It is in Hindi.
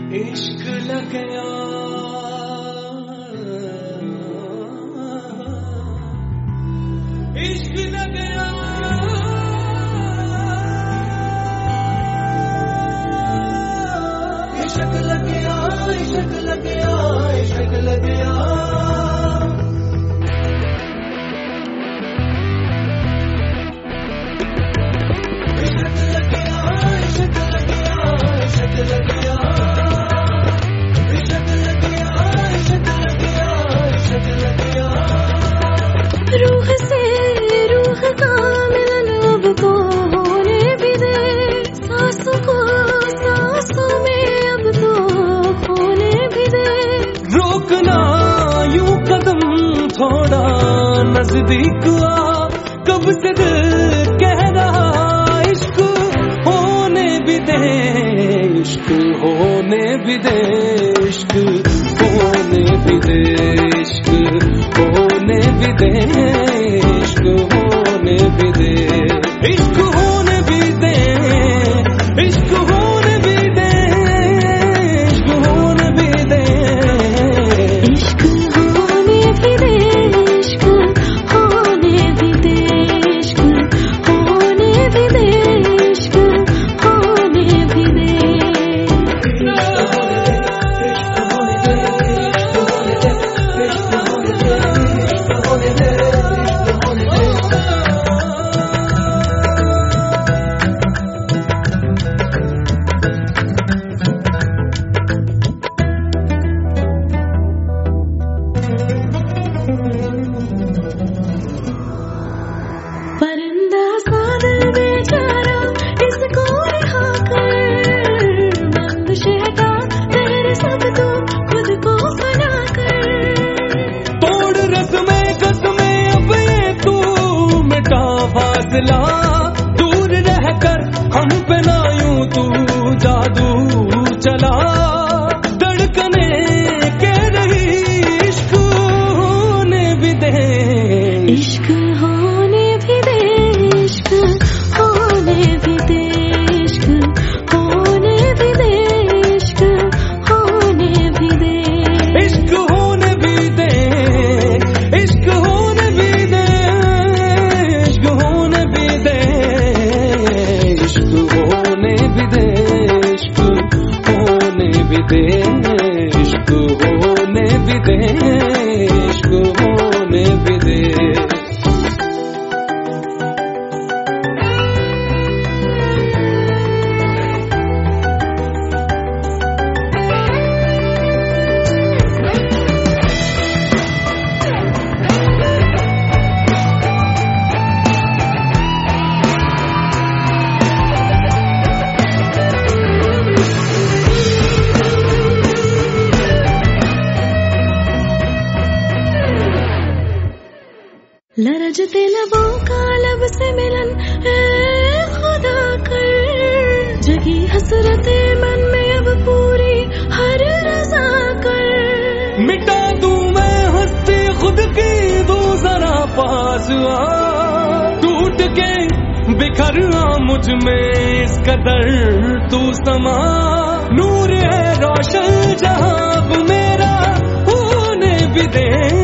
इश्क लग गया, इश्क लग गया, इश्क लग गया, इश्क लग गया, इश्क लग गया। रूह से रूह का मिलन अब तो होने भी दे, सांसों को सांसों में अब तो खोने भी दे। रोकना यूं कदम थोड़ा नजदीक आ, कब से दिल कह रहा इश्क होने भी दे, इश्क होने भी दे, इश्क होने भी दे, इश्क होने भी दे, इश्क होने भी दे, इश्क होने भी दे, इश्क होने भी दे, इश्क होने भी दे, इश्क होने भी दे, इश्क होने भी दे, इश्क होने भी दे, इश्क होने भी दे। परिंदा सादल बेचारा इसको रिहा कर, बंदिश हटा तेरे सब तो खुद को बना कर। तोड़ रस्में अब ये तू मिटा फासला, दूर रहकर हम पे ना यूं तू जादू चला। धड़कने के रही इश्क होने भी दे, इश्क होने भी दे, इश्क होने भी दे, इश्क होने भी दे, इश्क होने भी दे, इश्क होने भी दे, इश्क होने भी दे, इश्क होने भी दे, इश्क होने भी दे, इश्क होने भी दे, इश्क होने भी दे, इश्क होने भी दे। लरजते लबों का लब से मिलन है खुदा कर, जगी हसरते मन में अब पूरी हर रज़ा कर। मिटा दूं मैं हस्ती खुद की, तू जरा पास आ, टूट के बिखर आ मुझ में इस कदर तू समा। नूर है रोशन जहां मेरा होने भी दे,